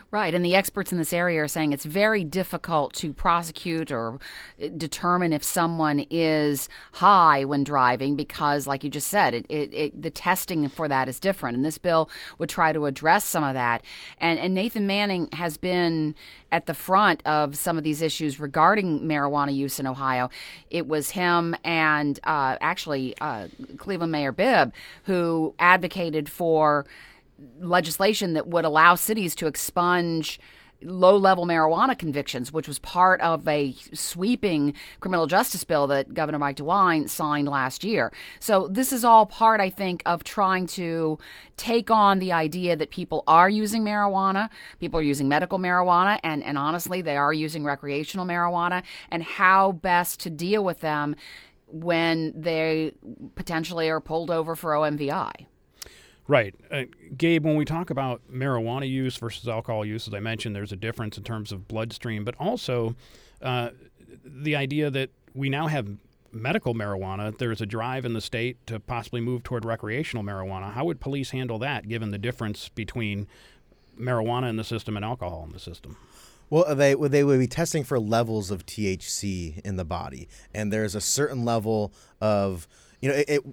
Right, and the experts in this area are saying it's very difficult to prosecute or determine if someone is high when driving because, like you just said, it, it, it, the testing for that is different. And this bill would try to address some of that. And, and Nathan Manning has been at the front of some of these issues regarding marijuana use in Ohio. It was him and uh, actually uh, Cleveland Mayor Bibb who advocated for legislation that would allow cities to expunge low-level marijuana convictions, which was part of a sweeping criminal justice bill that Governor Mike DeWine signed last year. So this is all part, I think, of trying to take on the idea that people are using marijuana, people are using medical marijuana, and, and honestly, they are using recreational marijuana, and how best to deal with them when they potentially are pulled over for O M V I. Right. Uh, Gabe, when we talk about marijuana use versus alcohol use, as I mentioned, there's a difference in terms of bloodstream, but also uh, the idea that we now have medical marijuana. There's a drive in the state to possibly move toward recreational marijuana. How would police handle that, given the difference between marijuana in the system and alcohol in the system? Well, they they would be testing for levels of T H C in the body, and there's a certain level of, you know, it, it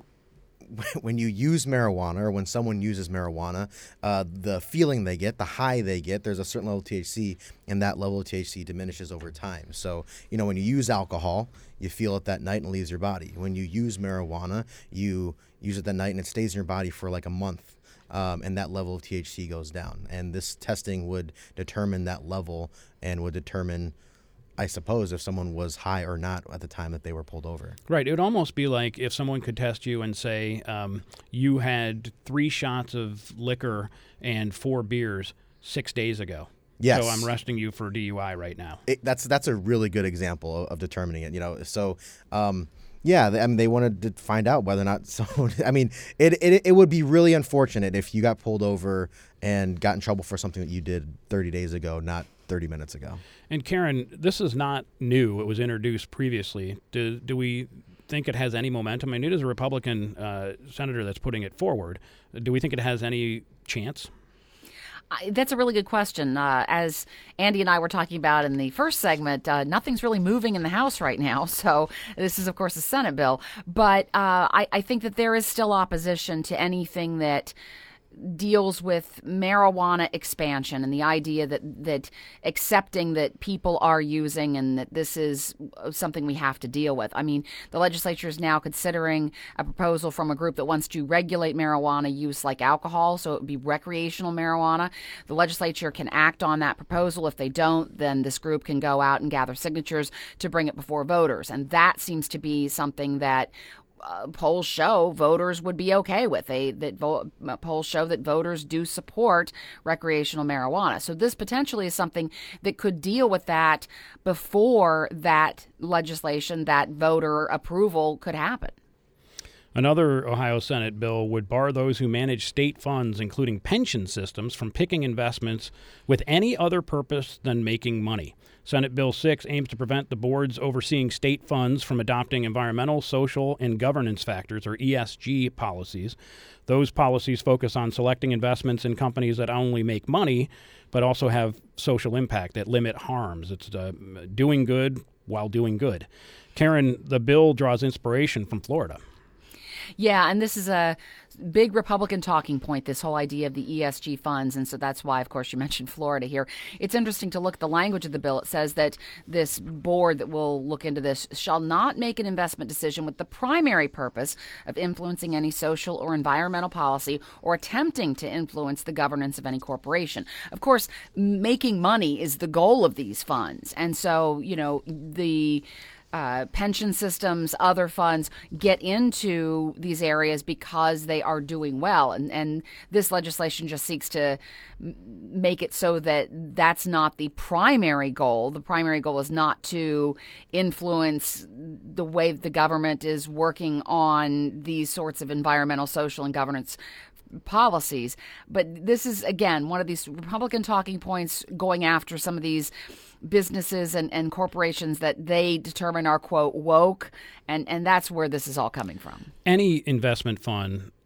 when you use marijuana or when someone uses marijuana, uh, the feeling they get, the high they get, there's a certain level of T H C, and that level of T H C diminishes over time. So, you know, when you use alcohol, you feel it that night and it leaves your body. When you use marijuana, you use it that night and it stays in your body for like a month, um, and that level of T H C goes down. And this testing would determine that level and would determine, I suppose, if someone was high or not at the time that they were pulled over. Right. It would almost be like if someone could test you and say um, you had three shots of liquor and four beers six days ago. Yes. So I'm arresting you for D U I right now. It, that's that's a really good example of, of determining it. You know, so um, yeah, they, I mean, they wanted to find out whether or not someone. I mean, it, it it would be really unfortunate if you got pulled over and got in trouble for something that you did thirty days ago, not thirty minutes ago. And Karen, this is not new. It was introduced previously. Do do we think it has any momentum? I mean, it is a Republican uh, senator that's putting it forward. Do we think it has any chance? I, that's a really good question. Uh, as Andy and I were talking about in the first segment, uh, nothing's really moving in the House right now. So this is, of course, a Senate bill. But uh, I, I think that there is still opposition to anything that deals with marijuana expansion and the idea that that accepting that people are using and that this is something we have to deal with. I mean, the legislature is now considering a proposal from a group that wants to regulate marijuana use like alcohol, so it would be recreational marijuana. The legislature can act on that proposal. If they don't, then this group can go out and gather signatures to bring it before voters. And that seems to be something that Uh, polls show voters would be okay with. They that vo- polls show that voters do support recreational marijuana. So this potentially is something that could deal with that before that legislation, that voter approval could happen. Another Ohio Senate bill would bar those who manage state funds, including pension systems, from picking investments with any other purpose than making money. Senate Bill six aims to prevent the boards overseeing state funds from adopting environmental, social, and governance factors, or E S G policies. Those policies focus on selecting investments in companies that not only make money, but also have social impact, that limit harms. It's uh, doing good while doing good. Karen, the bill draws inspiration from Florida. Yeah, and this is a big Republican talking point, this whole idea of the E S G funds. And so that's why, of course, you mentioned Florida here. It's interesting to look at the language of the bill. It says that this board that will look into this shall not make an investment decision with the primary purpose of influencing any social or environmental policy or attempting to influence the governance of any corporation. Of course, making money is the goal of these funds. And so, you know, the Uh, pension systems, other funds get into these areas because they are doing well. And, and this legislation just seeks to m- make it so that that's not the primary goal. The primary goal is not to influence the way the government is working on these sorts of environmental, social, and governance policies. But this is, again, one of these Republican talking points going after some of these businesses and, and corporations that they determine are, quote, woke, and, and that's where this is all coming from. Any investment fund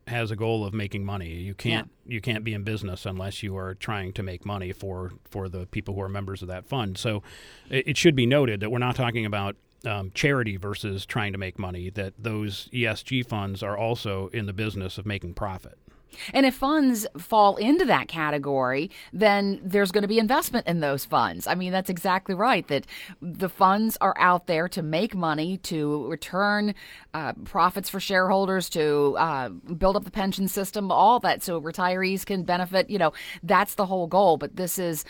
has a goal of making money. You can't yeah. you can't be in business unless you are trying to make money for for the people who are members of that fund. So it, it should be noted that we're not talking about um, charity versus trying to make money, that those E S G funds are also in the business of making profit. And if funds fall into that category, then there's going to be investment in those funds. I mean, that's exactly right, that the funds are out there to make money, to return uh, profits for shareholders, to uh, build up the pension system, all that, so retirees can benefit. You know, that's the whole goal. But this is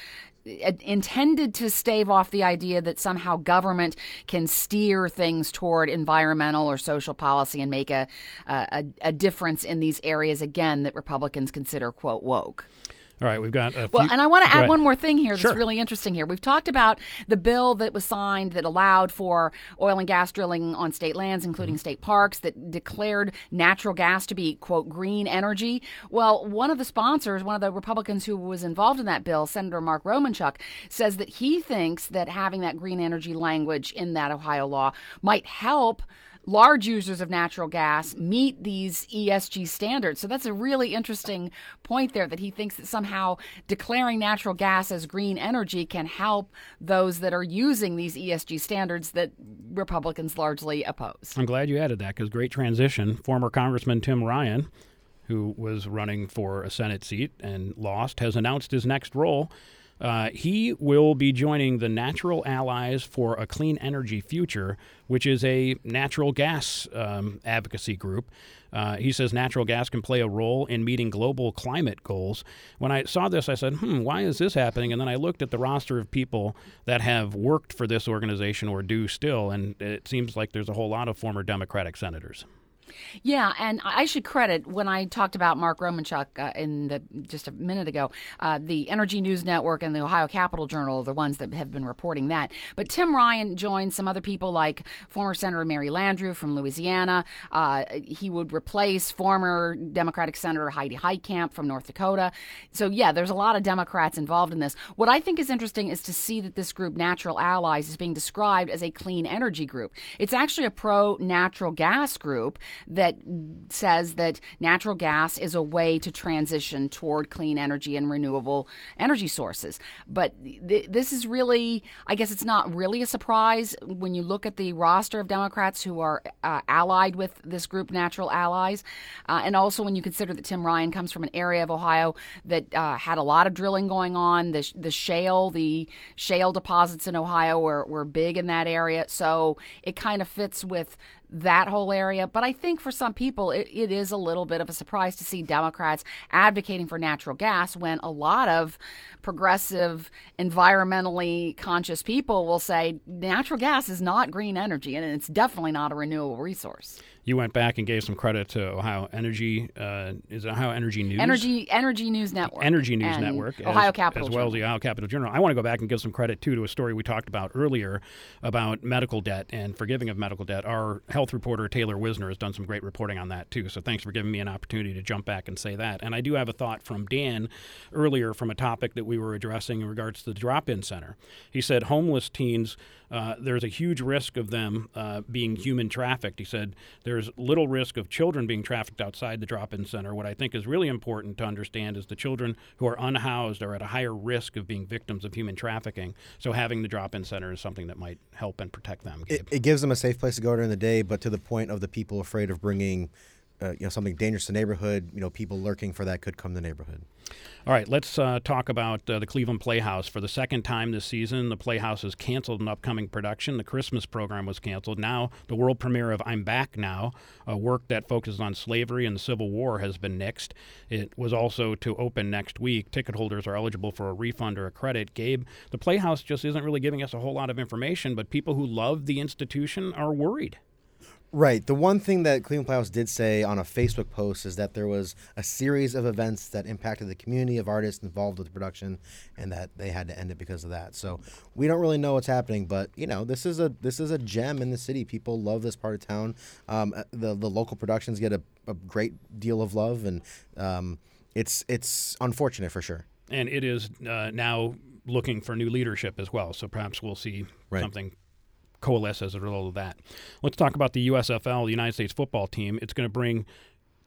intended to stave off the idea that somehow government can steer things toward environmental or social policy and make a a, a difference in these areas, again, that Republicans consider, quote, woke. All right, we've got a few. Well, and I want to add ahead. one more thing here that's Sure. really interesting here. We've talked about the bill that was signed that allowed for oil and gas drilling on state lands, including mm-hmm. state parks, that declared natural gas to be, quote, green energy. Well, one of the sponsors, one of the Republicans who was involved in that bill, Senator Mark Romanchuk, says that he thinks that having that green energy language in that Ohio law might help large users of natural gas meet these E S G standards. So that's a really interesting point there, that he thinks that somehow declaring natural gas as green energy can help those that are using these E S G standards that Republicans largely oppose. I'm glad you added that, because great transition. Former Congressman Tim Ryan, who was running for a Senate seat and lost, has announced his next role. Uh, he will be joining the Natural Allies for a Clean Energy Future, which is a natural gas um, advocacy group. Uh, he says natural gas can play a role in meeting global climate goals. When I saw this, I said, hmm, why is this happening? And then I looked at the roster of people that have worked for this organization or do still, and it seems like there's a whole lot of former Democratic senators. Yeah, and I should credit, when I talked about Mark Romanchuk uh, in the just a minute ago, uh, the Energy News Network and the Ohio Capital Journal are the ones that have been reporting that. But Tim Ryan joined some other people like former Senator Mary Landrieu from Louisiana. Uh, he would replace former Democratic Senator Heidi Heitkamp from North Dakota. So, yeah, there's a lot of Democrats involved in this. What I think is interesting is to see that this group, Natural Allies, is being described as a clean energy group. It's actually a pro-natural gas group that says that natural gas is a way to transition toward clean energy and renewable energy sources. But th- this is really, I guess it's not really a surprise when you look at the roster of Democrats who are uh, allied with this group, Natural Allies. Uh, and also when you consider that Tim Ryan comes from an area of Ohio that uh, had a lot of drilling going on. The, the shale, the shale deposits in Ohio were, were big in that area. So it kind of fits with that whole area. But I think for some people, it, it is a little bit of a surprise to see Democrats advocating for natural gas when a lot of progressive, environmentally conscious people will say natural gas is not green energy, and it's definitely not a renewable resource. You went back and gave some credit to Ohio Energy. Uh, is it Ohio Energy News? Energy Energy News Network. Energy News and Network. Ohio as, Capital As well Journal. as the Ohio Capital Journal. I want to go back and give some credit, too, to a story we talked about earlier about medical debt and forgiving of medical debt. Our health reporter, Taylor Wisner, has done some great reporting on that, too. So thanks for giving me an opportunity to jump back and say that. And I do have a thought from Dan earlier from a topic that we were addressing in regards to the drop-in center. He said homeless teens, uh, there's a huge risk of them uh, being human trafficked. He said there's little risk of children being trafficked outside the drop-in center. What I think is really important to understand is the children who are unhoused are at a higher risk of being victims of human trafficking. So having the drop-in center is something that might help and protect them. Gabe. It, it gives them a safe place to go during the day, but to the point of the people afraid of bringing uh, you know, something dangerous to the neighborhood, you know, people lurking for that could come to the neighborhood. All right, let's uh, talk about uh, the Cleveland Playhouse. For the second time this season, the Playhouse has canceled an upcoming production. The Christmas program was canceled. Now, the world premiere of I'm Back Now, a work that focuses on slavery and the Civil War, has been nixed. It was also to open next week. Ticket holders are eligible for a refund or a credit. Gabe, the Playhouse just isn't really giving us a whole lot of information, but people who love the institution are worried. Right. The one thing that Cleveland Playhouse did say on a Facebook post is that there was a series of events that impacted the community of artists involved with the production, and that they had to end it because of that. So we don't really know what's happening, but you know, this is a this is a gem in the city. People love this part of town. Um, the the local productions get a, a great deal of love, and um, it's it's unfortunate for sure. And it is uh, now looking for new leadership as well. So perhaps we'll see right. something coalesce as a result of that. Let's talk about the U S F L, the United States football team. It's going to bring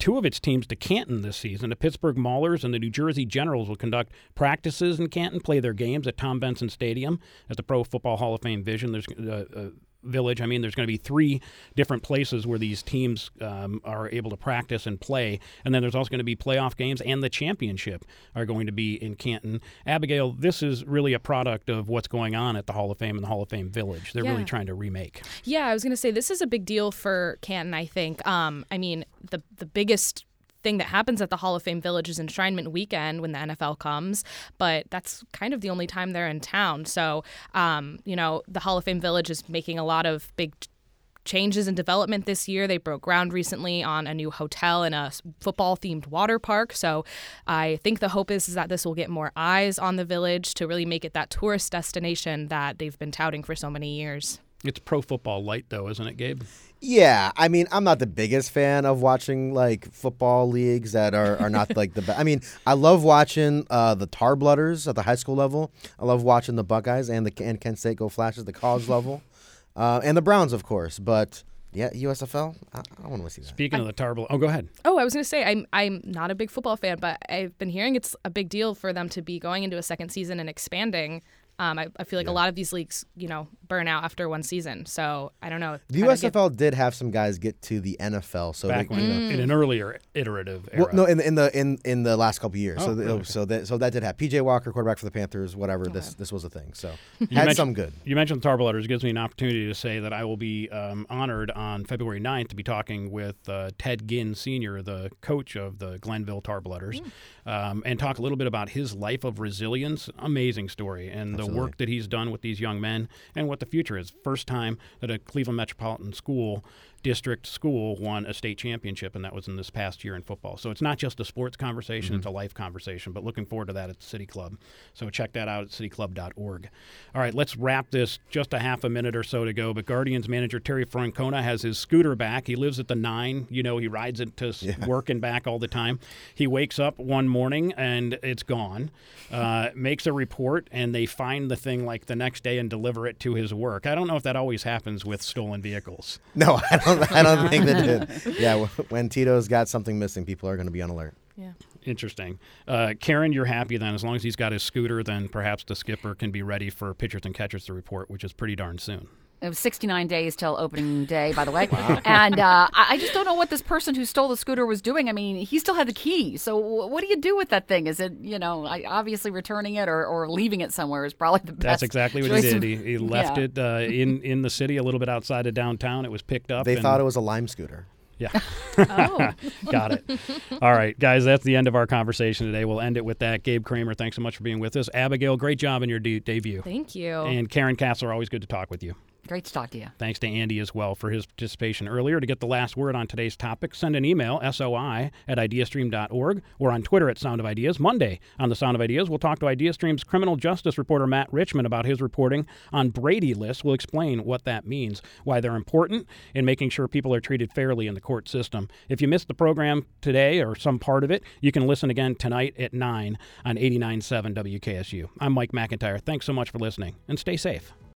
two of its teams to Canton this season. The Pittsburgh Maulers and the New Jersey Generals will conduct practices in Canton, play their games at Tom Benson Stadium at the Pro Football Hall of Fame Vision. There's uh, uh, Village. I mean, there's going to be three different places where these teams um, are able to practice and play. And then there's also going to be playoff games, and the championship are going to be in Canton. Abigail, this is really a product of what's going on at the Hall of Fame and the Hall of Fame Village. They're Yeah. really trying to remake. Yeah, I was going to say this is a big deal for Canton, I think. Um, I mean, the the biggest thing that happens at the Hall of Fame Village is Enshrinement Weekend when the N F L comes, but that's kind of the only time they're in town. So, um, you know, the Hall of Fame Village is making a lot of big t- changes and development this year. They broke ground recently on a new hotel and a football-themed water park. So I think the hope is, is that this will get more eyes on the village to really make it that tourist destination that they've been touting for so many years. It's pro football light, though, isn't it, Gabe? Yeah, I mean, I'm not the biggest fan of watching like football leagues that are, are not like the best. I mean, I love watching uh, the Tar Blooders at the high school level. I love watching the Buckeyes and the and Kent State Go Flashes at the college level, uh, and the Browns, of course. But yeah, U S F L, I, I want to see that. Speaking of the Tar Blooders, oh, go ahead. Oh, I was going to say, I'm I'm not a big football fan, but I've been hearing it's a big deal for them to be going into a second season and expanding. Um, I, I feel like Yeah. a lot of these leagues, you know, burn out after one season. So I don't know. The Kinda U S F L get- did have some guys get to the N F L, so Back they, when, you know, in an earlier iterative era. well, no, in the in the in, in the last couple of years. Oh, so the, really? so that so that did happen. P J Walker, quarterback for the Panthers, whatever. This this was a thing. So had mentioned- some good. You mentioned the Tar Blooders. It gives me an opportunity to say that I will be um, honored on February ninth to be talking with uh, Ted Ginn Senior, the coach of the Glenville Tar Blooders, um, and talk a little bit about his life of resilience. Amazing story. And Absolutely. the work that he's done with these young men and what the future is. First time that a Cleveland Metropolitan School district school won a state championship, and that was in this past year in football. So it's not just a sports conversation, Mm-hmm. it's a life conversation, but looking forward to that at the City Club. So check that out at city club dot org. All right, let's wrap this. Just a half a minute or so to go, but Guardians manager Terry Francona has his scooter back. He lives at the nine. You know, he rides it to s Yeah. work and back all the time. He wakes up one morning and it's gone, uh, makes a report, and they find the thing like the next day and deliver it to his work. I don't know if that always happens with stolen vehicles. No, I don't. I don't think they did. Yeah, when Tito's got something missing, people are going to be on alert. Yeah. Interesting. Uh, Karen, you're happy then. As long as he's got his scooter, then perhaps the skipper can be ready for pitchers and catchers to report, which is pretty darn soon. It was sixty-nine days till opening day, by the way. And uh, I I just don't know what this person who stole the scooter was doing. I mean, he still had the key. So w- what do you do with that thing? Is it, you know, I, obviously returning it or, or leaving it somewhere is probably the best. That's exactly what he choice did. of- He, he left Yeah. it uh, in, in the city, a little bit outside of downtown. It was picked up. They and, thought it was a Lime scooter. Yeah. Oh. Got it. All right, guys, that's the end of our conversation today. We'll end it with that. Gabe Kramer, thanks so much for being with us. Abigail, great job in your de- debut. Thank you. And Karen Kassler, always good to talk with you. Great to talk to you. Thanks to Andy as well for his participation earlier. To get the last word on today's topic, send an email, soi at ideastream dot org, or on Twitter at Sound of Ideas. Monday on the Sound of Ideas, we'll talk to IdeaStream's criminal justice reporter Matt Richmond about his reporting on Brady lists. We'll explain what that means, why they're important, and making sure people are treated fairly in the court system. If you missed the program today or some part of it, you can listen again tonight at nine on eighty-nine point seven W K S U. I'm Mike McIntyre. Thanks so much for listening, and stay safe.